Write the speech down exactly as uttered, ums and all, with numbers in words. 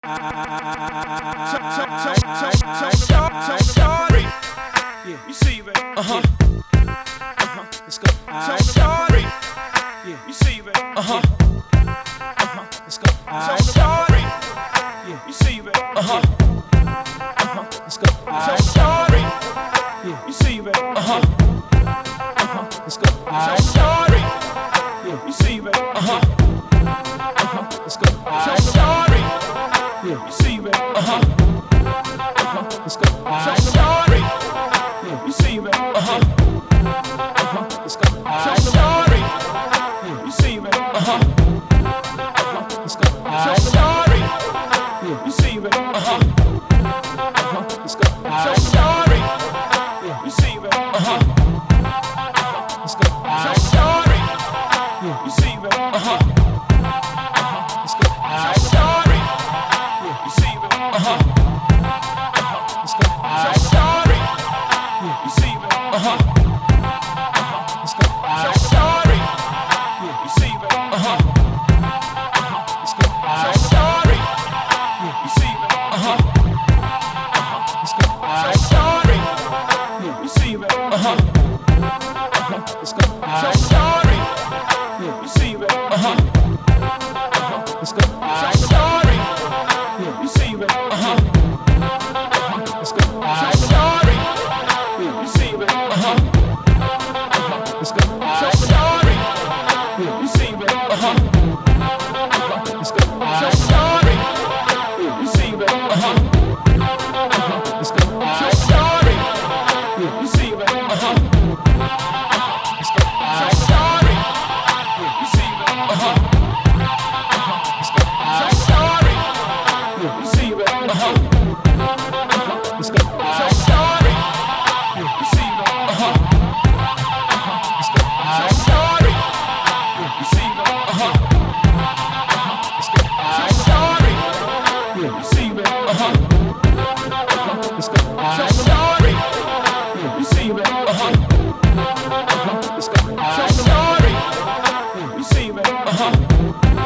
Yeah, you see, man. Uh huh. Uh huh. Let's go. Shorty. Yeah, you see, man. Uh huh. Uh huh. Let's go. Shorty. Yeah, you see, man. Uh huh. Uh huh. Let's go. Shorty. Yeah, you see, man. Uh huh. Uh huh. Let's go. Shorty. Yeah, you see, man. Uh huh. Uh huh. Let's go. Shorty. Yeah, you see, man. Uh huh. Uh huh. Let's go. Shorty. Yeah, you see, man. Uh huh. Uh huh. Let's go. Shorty. Yeah, you see, man. Uh huh. Uh huh. Let's go. Shorty. Yeah, you see, man. Uh huh. Uh huh. Let's go. Shorty. Yeah, you see, man. Uh huh. Uh huh. Let's go. Shorty. Yeah, you see, man. Uh huh. Uh huh. Let's go. Shorty. Yeah, you see, man. Uh huh. Uh huh. Let's go. Shorty. Yeah, you see, man. Uh huh. Uh huh. Let's go. Shorty. Yeah, you see, man. Uh huh. Uh huh. Let's go. Shorty. Yeah, you see, man. Uh huh. Uh huh. Let's go. Shorty. Yeah, you see, man. Uh huh. Uh huh. Let's go. Shorty. Yeah, you see, man. Uh huh. Uh huh. Let's go. Shorty. Yeah, you see, man. Uh huh. Uh huh. Let's go. Shorty. Yeah, you see, man. Uh huh. Uh huh. Let's go. Shorty. Yeah, you see, man. Uh huh. Uh huh. Let's go. Shorty. Yeah, you see, man. Uh huh. Uh huh. Let's go. Shorty. Yeah, you see, man. Uh huh. Uh huh. Let's go. Shorty. Yeah, you see, man. Uh huh. Uh huh. Let's go. Shorty. Yeah, you see, man. Uh huh. Uh huh. Let's go. Shorty. Yeah, you see, man. Uh huh. Uh huh. Let's go. Shorty. Yeah, you see, man. Uh huh. Uh huh. Let's go. Shorty. Yeah, you see, man. Uh huh. Uh huh. Let's go. Shorty. Yeah, you see, man. Uh huh. Uh huh. Let's go. Shorty. Yeah, you see, man. Uh huh.